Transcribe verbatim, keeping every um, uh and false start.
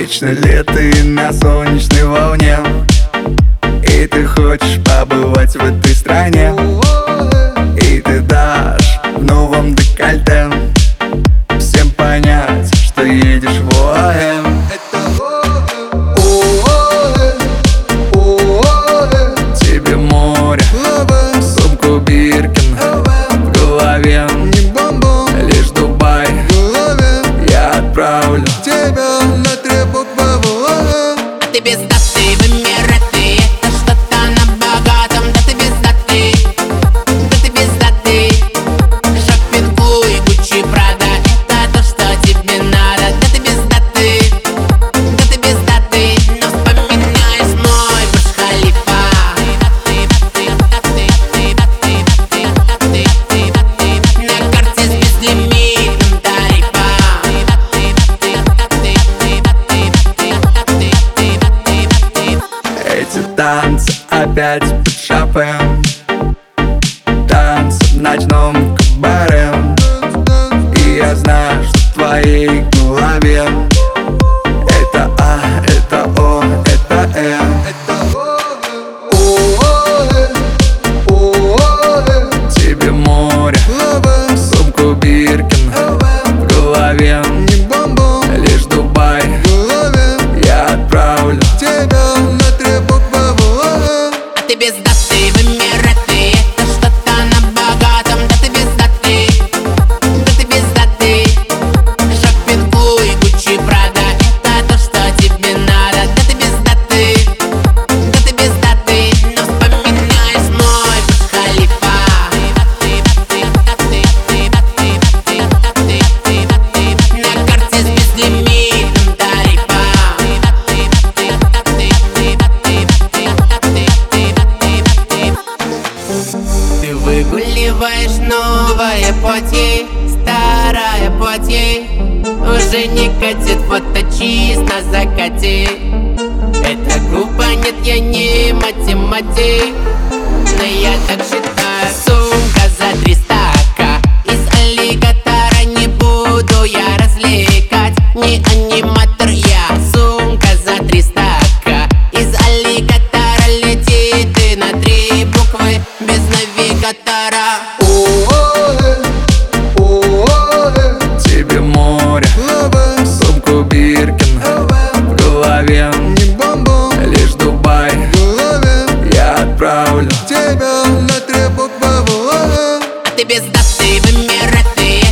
Вечно ли ты на солнечной волне, и ты хочешь побывать в этой стране, и ты дашь в новом декольте всем понять, что едешь в Оаэ. Тебе море, сумку Биркин в голове, лишь Дубай я отправлю тебя на три буквы в Оаэ. Ты без даты в Эмираты, это что-то на богатом. Да ты без даты, да ты без даты. Шоппинг Луи, Гуччи, Прада, это то, что тебе надо. Да ты без даты, да ты без даты. Но вспоминаешь мой Бурдж Халифа. На карте с безлимитным тарифом. Эти танцы опять под шопен, танцы в ночном кабаре. И я знаю, что в твоей голове это А, это О, это Э. Тебе море, сумку Биркин в голове, лишь Дубай я отправлю Тебя на три буквы в Оаэ. Ты без даты в Эмираты, это что-то на богатом. Да ты без даты, да ты без даты. Шоппинг Луи, Гуччи, Прада, это то, что тебе надо. Да ты без даты, да ты без даты. Но вспоминаешь мой Бурдж Халифа. На карте с безлимитным тарифом. Ты выгуливаешь новое платье, старое платье уже не катит, фото чисто закати. Это глупо, нет, я не математик, но я так считаю. Сумка за триста ка из аллигатора, не буду я развлекать, не аниматор я. Сумка за триста ка из аллигатора, лети ты на три буквы без навигатора. Тебе море, сумку Биркин в голове, лишь Дубай я отправлю Тебя на три буквы в Оаэ. Ты без даты в Эмираты,